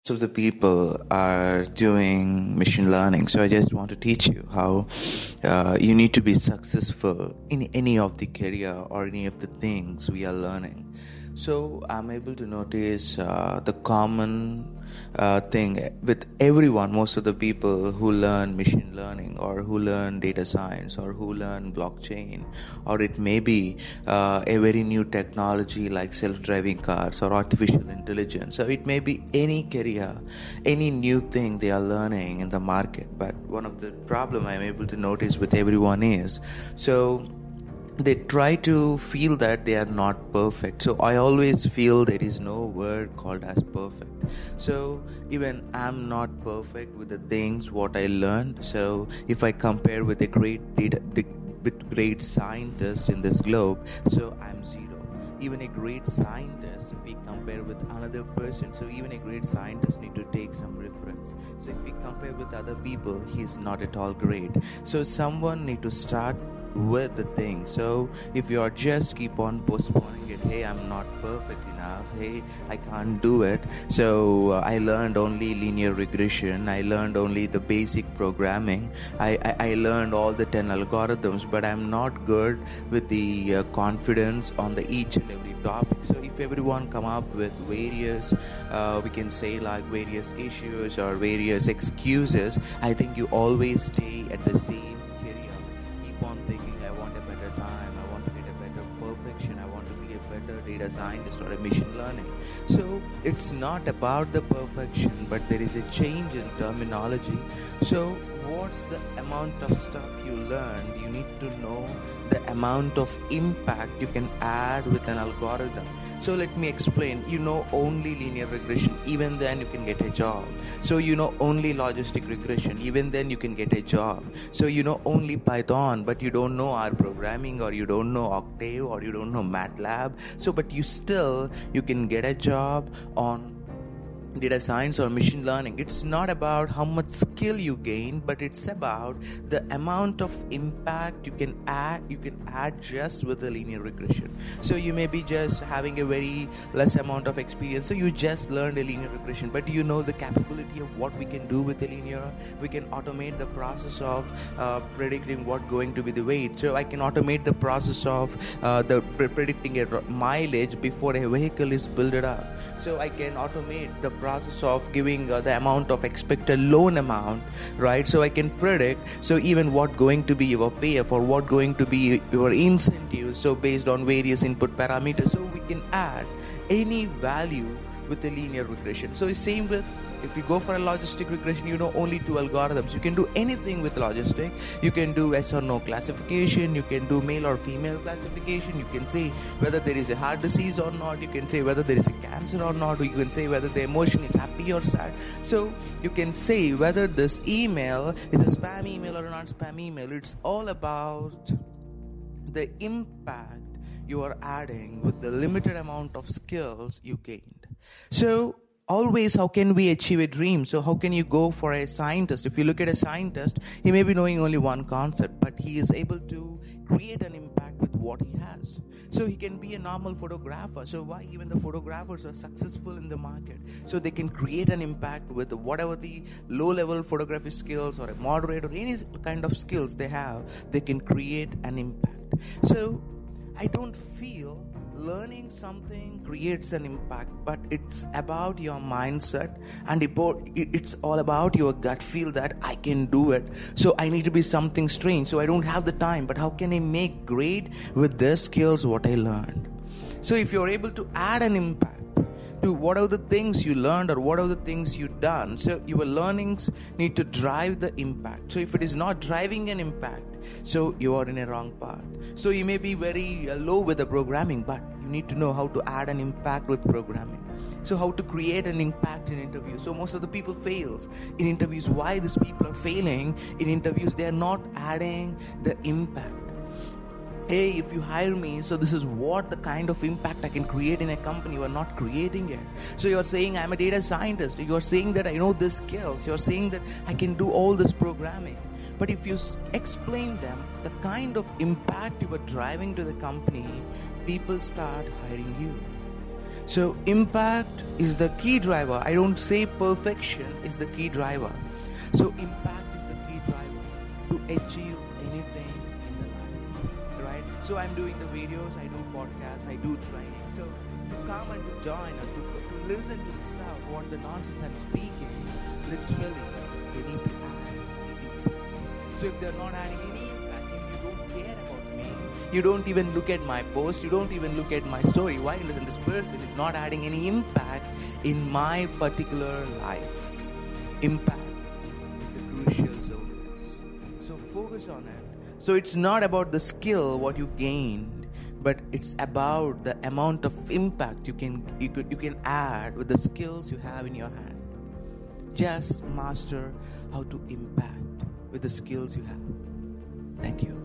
of the people are doing machine learning. So I just want to teach you how you need to be successful in any of the career or any of the things we are learning. So I'm able to notice the common thing with everyone, most of the people who learn machine learning or who learn data science or who learn blockchain, or it may be a very new technology like self-driving cars or artificial intelligence, or it may be any career, any new thing they are learning in the market. But one of the problem I'm able to notice with everyone is, so they try to feel that they are not perfect. So I always feel there is no word called as perfect. So even I'm not perfect with the things what I learned. So if I compare with a great scientist in this globe, so I'm zero. Even a great scientist, if we compare with another person, so even a great scientist need to take some reference. So if we compare with other people, he's not at all great. So someone need to start with the thing. So if you are just keep on postponing it, hey, I'm not perfect enough, hey, I can't do it, so I learned only linear regression, I learned only the basic programming, I learned all the 10 algorithms, but I'm not good with the confidence on the each and every topic. So if everyone come up with various we can say like various issues or various excuses, I think you always stay at the same career. Keep on thinking, I want a better time, I want to get a better perfection, I want to be a better data scientist or a machine learning. So it's not about the perfection, but there is a change in terminology. So what's the amount of stuff you learned? You need to know the amount of impact you can add with an algorithm. So let me explain. You know only linear regression, even then you can get a job. So you know only logistic regression, even then you can get a job. So you know only Python, but you don't know R programming, or you don't know Octave, or you don't know MATLAB. So but you can get a job on data science or machine learning. It's not about how much skill you gain, but it's about the amount of impact you can add just with the linear regression. So you may be just having a very less amount of experience, so you just learned a linear regression, but you know the capability of what we can do with a linear. We can automate the process of predicting what going to be the weight. So I can automate the process of predicting a mileage before a vehicle is built up. So I can automate the process of giving the amount of expected loan amount, right? So I can predict, so even what going to be your payoff or what going to be your incentives, so based on various input parameters. So we can add any value with a linear regression. So it's same with, if you go for a logistic regression, you know only two algorithms. You can do anything with logistic. You can do yes or no classification, you can do male or female classification, you can say whether there is a heart disease or not, you can say whether there is a cancer or not, or you can say whether the emotion is happy or sad. So you can say whether this email is a spam email or a not spam email. It's all about the impact you are adding with the limited amount of skills you gained. So always, how can we achieve a dream? So how can you go for a scientist? If you look at a scientist, he may be knowing only one concept, but he is able to create an impact with what he has. So he can be a normal photographer. So why even the photographers are successful in the market? So they can create an impact with whatever the low-level photography skills or a moderate or any kind of skills they have, they can create an impact. So I don't feel learning something creates an impact, but it's about your mindset, and it's all about your gut feel that I can do it. So I need to be something strange, so I don't have the time, but how can I make great with the skills what I learned? So if you're able to add an impact to whatever the things you learned or whatever the things you done, so your learnings need to drive the impact. So if it is not driving an impact, so you are in a wrong path. So you may be very low with the programming, but you need to know how to add an impact with programming. So how to create an impact in interviews. So most of the people fails in interviews. Why these people are failing in interviews? They are not adding the impact. Hey, if you hire me, so this is what the kind of impact I can create in a company. You are not creating it. So you are saying I'm a data scientist. You are saying that I know this skills. You are saying that I can do all this programming. But if you explain them the kind of impact you are driving to the company, people start hiring you. So impact is the key driver. I don't say perfection is the key driver. So impact is the key driver to achieve anything in the life, right? So I'm doing the videos, I do podcasts, I do training. So to come and to join or to listen to the stuff, what the nonsense I'm speaking, literally they need to add impact. So if they're not adding any impact, if you don't care about me, you don't even look at my post, you don't even look at my story. Why? Because this person is not adding any impact in my particular life. Impact is the crucial zone. So focus on it. So it's not about the skill, what you gained, but it's about the amount of impact you can add with the skills you have in your hand. Just master how to impact with the skills you have. Thank you.